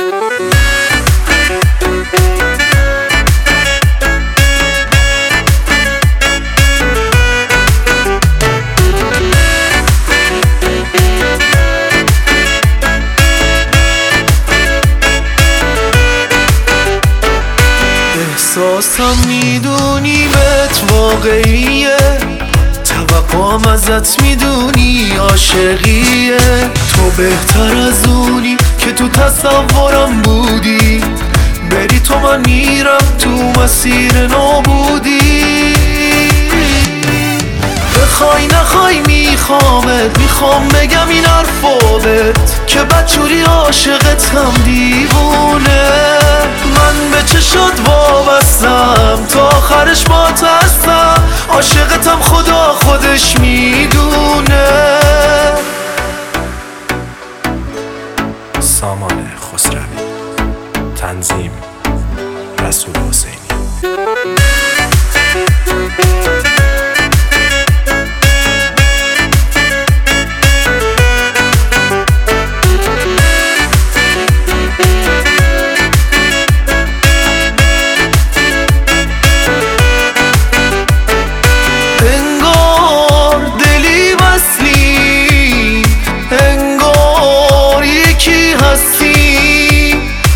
احساسم میدونیمت واقعیه، توقعم ازت میدونی عاشقیه. تو بهتر از اونی که تو تصورم بودی، بری تو من میرم تو مسیر نابودی. بخوای نخوای میخوامت، میخوام بگم این حرفو بهت که بدجوری عاشقتم دیوونه. من به چشات وابستم تا آخرش باهات هستم، عاشقتم خدا خودش میدونه. سامان خسروی، تنظیم رسول حسینی. انگار دلی وصلی، انگار یکی هستی،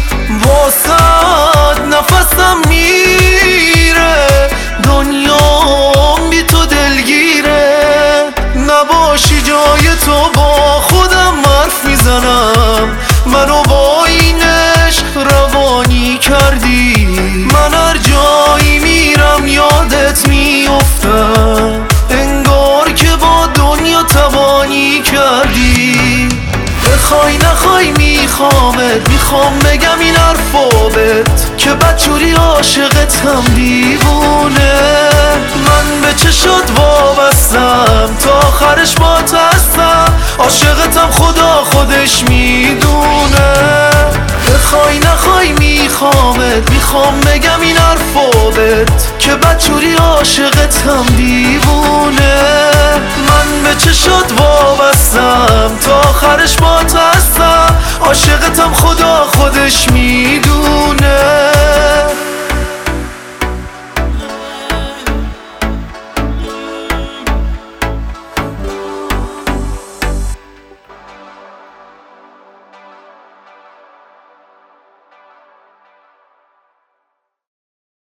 واسد نفسم میره، دنیام بی تو دلگیره. نباشی جای تو با خودم حرف میزنم، منو با این عشق روانی کردی. من هر جایی میرم یادت میافتم، انگار که با دنیا تبانی کردی. بخوای نخوای میخوامت، میخوام بگم این حرفو بهت که بدجوری عاشقتم دیوونه. من به چشات وابستم تا آخرش باهات هستم، عاشقتم خدا خودش میدونه. بخوای نخوای میخوامت، میخوام بگم این حرفو بهت که بدجوری عاشقتم دیوونه. من به چشات وابستم تا آخرش باهات هستم، عاشقتم خدا خودش میدونه.